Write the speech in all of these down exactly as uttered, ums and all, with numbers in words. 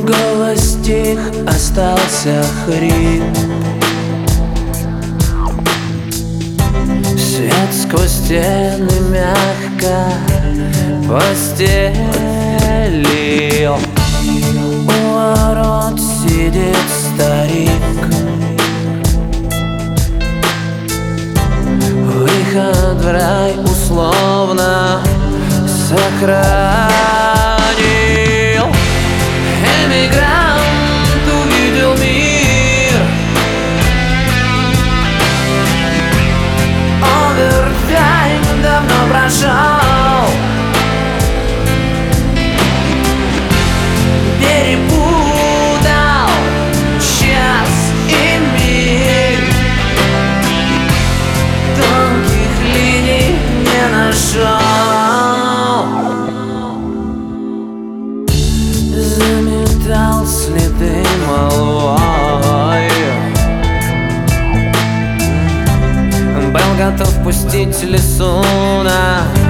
Голос стих, остался хрип. Свет сквозь стены мягко постелил. У ворот сидит старик. Выход в рай условно сохранил. Эмигрант увидел мир. Овертайм давно прошел. Перепутал час и миг. Тонких линий не нашел. Заметал следы молвой. Был готов пустить лесу на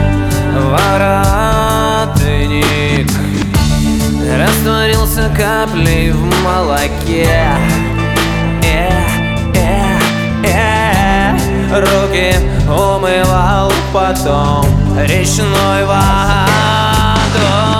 воротник. Растворился каплей в молоке. э, э, э. Руки умывал потом речной водой.